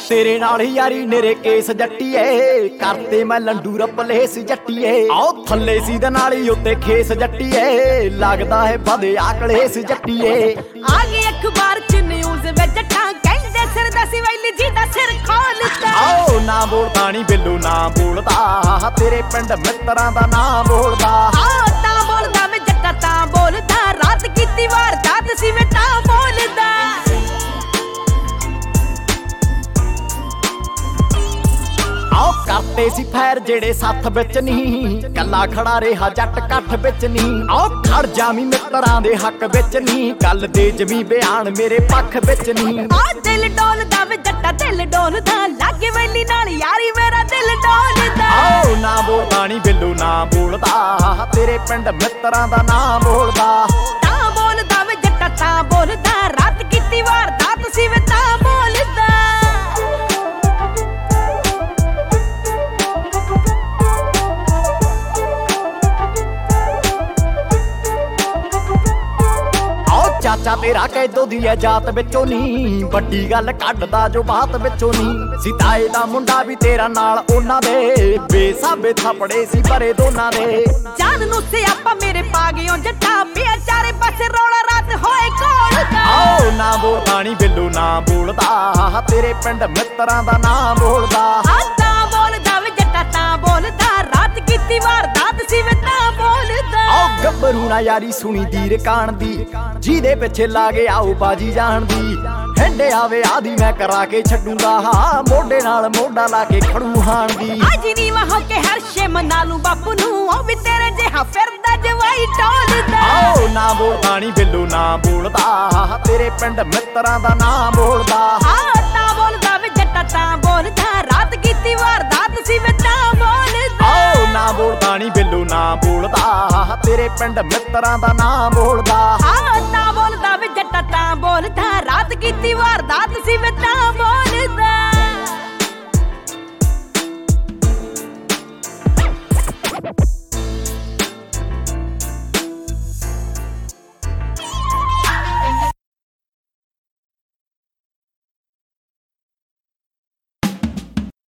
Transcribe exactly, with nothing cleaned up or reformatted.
तेरे नाल यारी नेरे केस जट्टीए करते मैं लंडू रपलेस जट्टीए आओ थल्ले सीधे नाली उत्ते खेस जट्टीए लगदा है बदे आकड़ेस जट्टीए आ गई अखबार च न्यूज़ वे जट्टां कहंदे सिर दा सिवैली जी दा सिर खोलदा आओ ना बोलदा नी बिल्लू ना बोलदा तेरे पिंड मित्तरां दा ना बोलदा आओ तां बोलदा मैं जट्टा तां बोलदा रात कीती वार रात सी मैं तां बोलदा आओ करते सी फैर जेड़े साथ बिच नहीं कला खड़ा रहा जट कठ बिच नहीं आओ खड़ जामी मित्तरां दे हक बिच नहीं गल दे जमी बयान मेरे पक्ष बिच नहीं आ दिल डोलदा वे जट्टा दिल डोलदा लागे वैली नाल यारी मेरा दिल डोलदा आओ ना बोलदा नी बिल्लू ना बोलदा तेरे पिंड मित्तरां दा ना बोलदा तां बोलदा वे जट्टा तां बोलदा रात कीती वार रात सी वे तां बोलदा चाचा तेरा कैदो दी है जात बिचों नहीं बड़ी गल कड्डदा जो बात बिचों नहीं सिताए दा मुंडा भी तेरा नाल ओना दे बेसाबे थपड़े सी भरे दोना दे जान नु सियापा मेरे पा गयो जट्टा पिया चारे पासे रौला रात होए कोलदा आओ ना बोलदा नी बिल्लू ना बोलदा तेरे पिंड मित्तरां दा ना बोलदा आ तां बोलदा वे जट्टा तां बोलदा रात कीती वार रात सी वे तां बोलदा आओ गब्बरू ना यारी सुनी दीर कान दी ਜਿਹਦੇ ਪਿੱਛੇ ਲਾ ਕੇ ਆਓ ਬਾਜੀ ਜਾਣ ਦੀ ਹੰਡੇ ਆਵੇ ਆਦੀ ਮੈਂ ਕਰਾ ਕੇ ਛੱਡੂਗਾ ਹਾਂ ਮੋਢੇ ਨਾਲ ਮੋਢਾ ਲਾ ਕੇ ਖੜੂ ਹਾਣ ਦੀ ਅੱਜ ਨੀ ਵਾ ਹੋ ਕੇ ਹਰਸ਼ੇ ਮਨਾ ਲੂ ਬਾਪੂ ਨੂੰ ਉਹ ਵੀ ਤੇਰੇ ਜਿਹਾ ਫਿਰਦਾ ਜਵਾਈ ਟੋਲਦਾ ਆਓ ਨਾ ਬੋਲਦਾ ਨੀ ਬਿੱਲੂ ਨਾ ਬੋਲਦਾ ਤੇਰੇ ਪਿੰਡ ਮਿੱਤਰਾਂ ਦਾ ਨਾ ਬੋਲਦਾ ਹਾਂ ਤਾਂ ਬੋਲਦਾ ਵੇ ਜੱਟਾ ਤਾਂ ਬੋਲਦਾ ਰਾਤ ਕੀਤੀ ਵਾਰ ਰਾਤ ਸੀ ਵੇ ਤਾਂ ਬੋਲਦਾ ਆਓ ਨਾ ਬੋਲਦਾ ਨੀ ਬਿੱਲੂ ਨਾ ਬੋਲਦਾ ਤੇਰੇ ਪਿੰਡ ਮਿੱਤਰਾਂ ਦਾ ਨਾ ਬੋਲਦਾ ਹਾਂ ਤਾਂ ਬੋਲਦਾ ਵੇ ਜੱਟਾ ਤਾਂ ਬੋਲਦਾ ਰਾਤ ਕੀਤੀ ਵਾਰ ਰਾਤ ਸੀ ਵੇ ਤਾਂ